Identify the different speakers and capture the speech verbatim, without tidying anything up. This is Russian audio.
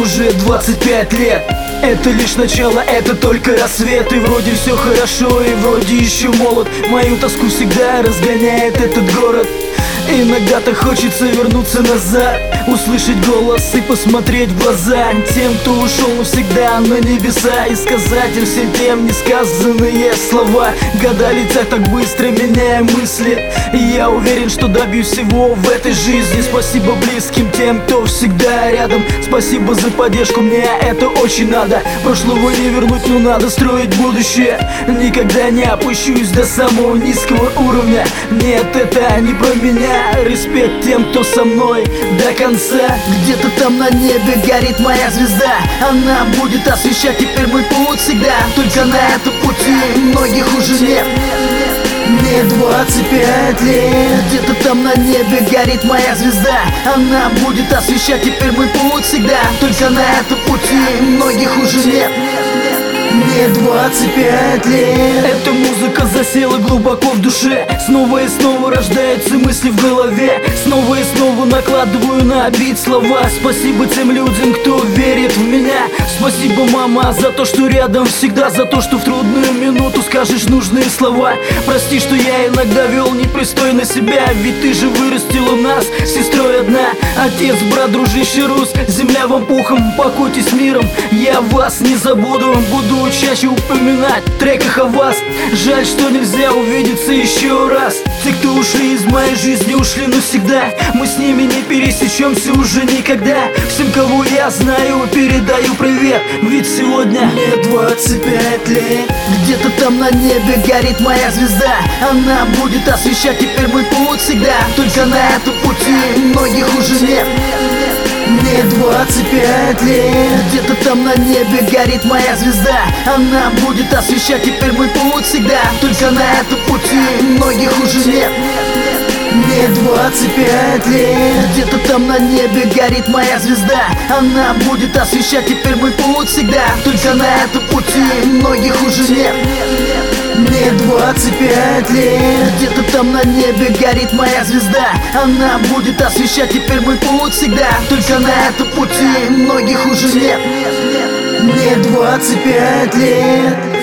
Speaker 1: уже двадцать пять лет. Это лишь начало, это только рассвет. И вроде все хорошо, и вроде еще молод. Мою тоску всегда разгоняет этот город. Иногда так хочется вернуться назад, услышать голос и посмотреть в глаза тем, кто ушел навсегда на небеса, и сказать им всем тем несказанные слова. Года летят так быстро, меняя мысли, и я уверен, что добьюсь всего в этой жизни. Спасибо близким, тем, кто всегда рядом. Спасибо за поддержку, мне это очень надо. Прошлого не вернуть, но надо строить будущее. Никогда не опущусь до самого низкого уровня. Нет, это не про меня. Респект тем, кто со мной до конца. Где-то там на небе горит моя звезда. Она будет освещать теперь мой путь всегда. Только на этом пути многих уже нет. Мне двадцать пять лет. Где-то там на небе горит моя звезда. Она будет освещать теперь мой путь всегда. Только на этом пути многих уже нет. Мне двадцать пять лет. Эта музыка засела глубоко в душе. Снова и снова рождаются мысли в голове. Снова и снова накладываю на бит слова. Спасибо тем людям, кто верит в меня. Спасибо, мама, за то, что рядом всегда. За то, что в трудную минуту скажешь нужные слова. Прости, что я иногда вел непристойно себя. Ведь ты же вырастила нас с сестрой одна. Отец, брат, дружище, Рус, земля вам пухом, покойтесь с миром. Я вас не забуду, буду чаще упоминать в треках о вас. Жаль, что нельзя увидеться еще раз. Те, кто ушли из моей жизни, ушли навсегда. Мы с ними не пересечемся уже никогда. Всем, кого я знаю, передаю привет. Ведь сегодня мне двадцать пять лет. Где-то там на небе горит моя звезда. Она будет освещать теперь мой путь всегда. Только на этом пути многих уже нет. Мне двадцать пять лет. Где-то там на небе горит моя звезда. Она будет освещать теперь мой путь всегда. Только на этом пути многих уже нет. Мне двадцать пять лет. Где-то там на небе горит моя звезда. Она будет освещать теперь мой путь всегда. Только на этом пути многих уже нет. Мне двадцать пять лет. Где-то там на небе горит моя звезда. Она будет освещать теперь мой путь всегда. Только на этом пути многих уже нет. Мне двадцать пять лет.